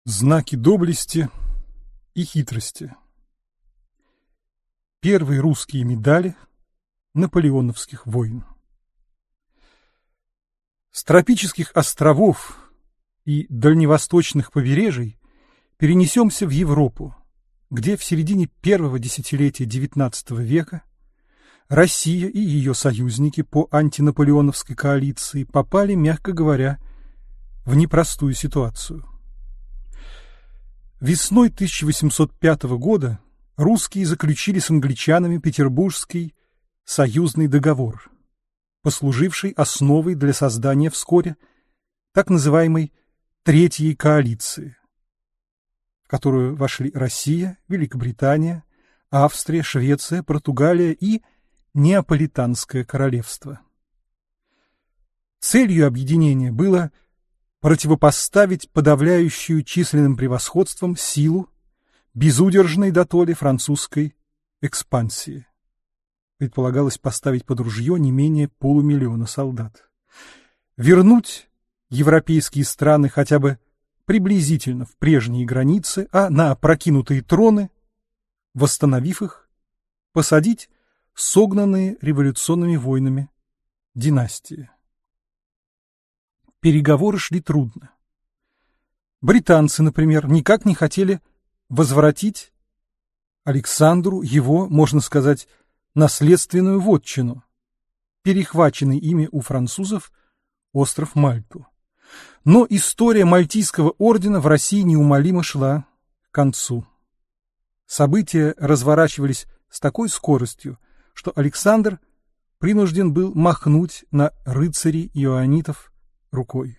Знаки доблести и хитрости. Первые русские медали наполеоновских войн. С тропических островов и дальневосточных побережий перенесемся в Европу, где в середине первого десятилетия XIX века Россия и ее союзники по антинаполеоновской коалиции попали, мягко говоря, в непростую ситуацию. Весной 1805 года русские заключили с англичанами Петербургский союзный договор, послуживший основой для создания вскоре так называемой Третьей коалиции, в которую вошли Россия, Великобритания, Австрия, Швеция, Португалия и Неаполитанское королевство. Целью объединения было противопоставить подавляющую численным превосходством силу безудержной дотоле французской экспансии. Предполагалось поставить под ружье не менее 500 000 солдат. Вернуть европейские страны хотя бы приблизительно в прежние границы, а на опрокинутые троны, восстановив их, посадить согнанные революционными войнами династии. Переговоры шли трудно. Британцы, например, никак не хотели возвратить Александру его, можно сказать, наследственную вотчину, перехваченный ими у французов остров Мальту. Но история Мальтийского ордена в России неумолимо шла к концу. События разворачивались с такой скоростью, что Александр принужден был махнуть на рыцарей иоаннитов рукой.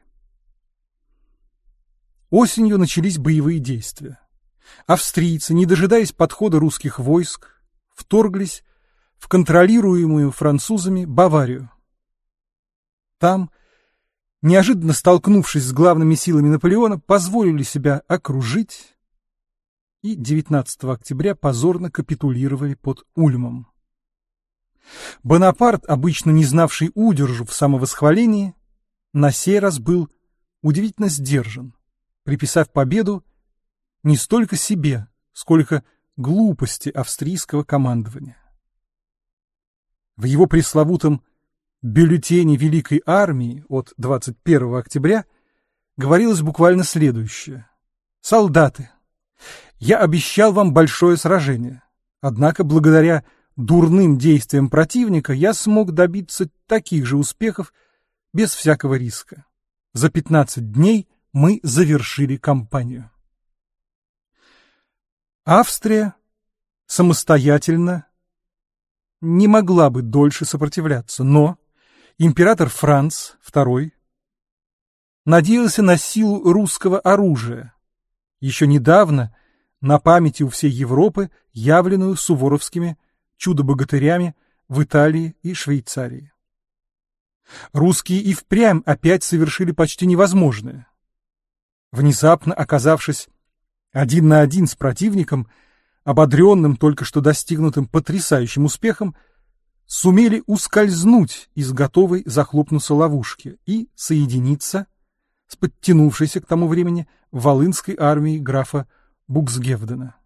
Осенью начались боевые действия. Австрийцы, не дожидаясь подхода русских войск, вторглись в контролируемую французами Баварию. Там, неожиданно столкнувшись с главными силами Наполеона, позволили себя окружить и 19 октября позорно капитулировали под Ульмом. Бонапарт, обычно не знавший удержу в самовосхвалении, на сей раз был удивительно сдержан, приписав победу не столько себе, сколько глупости австрийского командования. В его пресловутом бюллетене Великой армии от 21 октября говорилось буквально следующее: «Солдаты, я обещал вам большое сражение, однако благодаря дурным действиям противника я смог добиться таких же успехов без всякого риска. За 15 дней мы завершили кампанию». Австрия самостоятельно не могла бы дольше сопротивляться, но император Франц II надеялся на силу русского оружия, еще недавно на памяти у всей Европы явленную суворовскими чудо-богатырями в Италии и Швейцарии. Русские и впрямь опять совершили почти невозможное. Внезапно оказавшись один на один с противником, ободренным только что достигнутым потрясающим успехом, сумели ускользнуть из готовой захлопнуться ловушки и соединиться с подтянувшейся к тому времени Волынской армией графа Буксгевдена.